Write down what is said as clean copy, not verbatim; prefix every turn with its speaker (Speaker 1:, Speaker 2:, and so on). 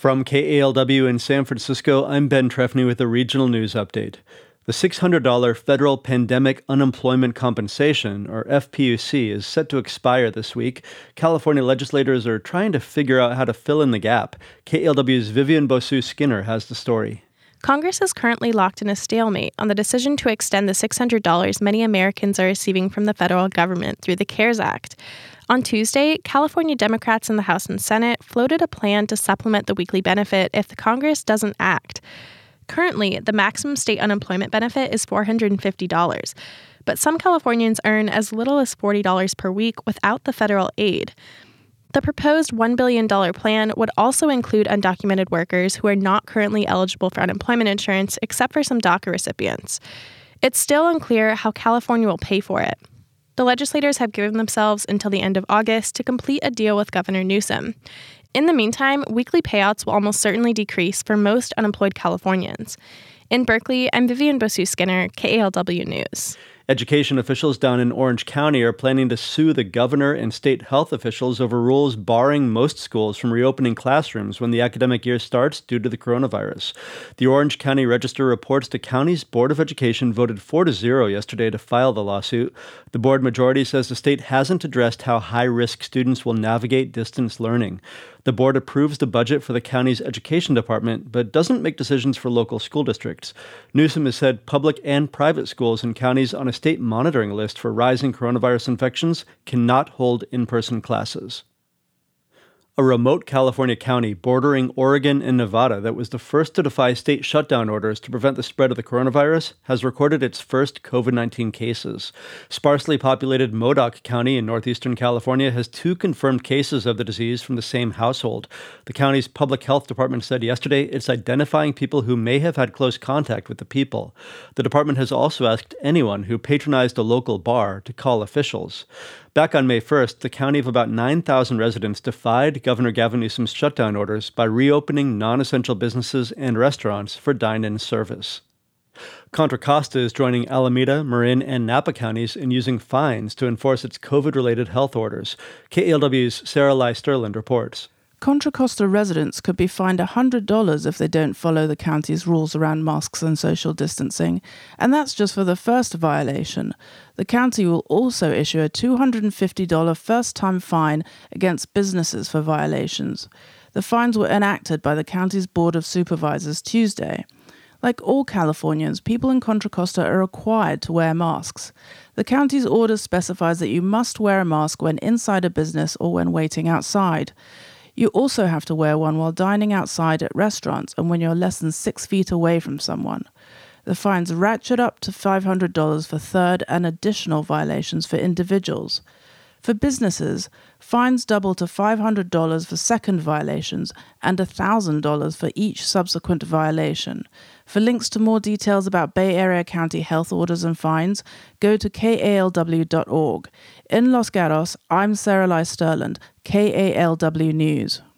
Speaker 1: From KALW in San Francisco, I'm Ben Trefny with a regional news update. The $600 federal pandemic unemployment compensation, or FPUC, is set to expire this week. California legislators are trying to figure out how to fill in the gap. KALW's Vivian Bosu-Skinner has the story.
Speaker 2: Congress is currently locked in a stalemate on the decision to extend the $600 many Americans are receiving from the federal government through the CARES Act. On Tuesday, California Democrats in the House and Senate floated a plan to supplement the weekly benefit if the Congress doesn't act. Currently, the maximum state unemployment benefit is $450, but some Californians earn as little as $40 per week without the federal aid. The proposed $1 billion plan would also include undocumented workers who are not currently eligible for unemployment insurance, except for some DACA recipients. It's still unclear how California will pay for it. The legislators have given themselves until the end of August to complete a deal with Governor Newsom. In the meantime, weekly payouts will almost certainly decrease for most unemployed Californians. In Berkeley, I'm Vivian Bosu-Skinner, KALW News.
Speaker 1: Education officials down in Orange County are planning to sue the governor and state health officials over rules barring most schools from reopening classrooms when the academic year starts due to the coronavirus. The Orange County Register reports the county's Board of Education voted 4-0 yesterday to file the lawsuit. The board majority says the state hasn't addressed how high-risk students will navigate distance learning. The board approves the budget for the county's education department, but doesn't make decisions for local school districts. Newsom has said public and private schools and counties on a state monitoring list for rising coronavirus infections cannot hold in-person classes. A remote California county bordering Oregon and Nevada that was the first to defy state shutdown orders to prevent the spread of the coronavirus has recorded its first COVID-19 cases. Sparsely populated Modoc County in northeastern California has 2 confirmed cases of the disease from the same household. The county's public health department said yesterday it's identifying people who may have had close contact with the people. The department has also asked anyone who patronized a local bar to call officials. Back on May 1st, the county of about 9,000 residents defied Governor Gavin Newsom's shutdown orders by reopening non-essential businesses and restaurants for dine-in service. Contra Costa is joining Alameda, Marin, and Napa counties in using fines to enforce its COVID-related health orders. KALW's Sarah Lai Sterland reports.
Speaker 3: Contra Costa residents could be fined $100 if they don't follow the county's rules around masks and social distancing, and that's just for the first violation. The county will also issue a $250 first-time fine against businesses for violations. The fines were enacted by the county's Board of Supervisors Tuesday. Like all Californians, people in Contra Costa are required to wear masks. The county's order specifies that you must wear a mask when inside a business or when waiting outside. You also have to wear one while dining outside at restaurants and when you're less than 6 feet away from someone. The fines ratchet up to $500 for third and additional violations for individuals. For businesses, fines double to $500 for second violations and $1,000 for each subsequent violation. For links to more details about Bay Area County health orders and fines, go to kalw.org. In Los Gatos, I'm Sarah Lai Sterland, KALW News.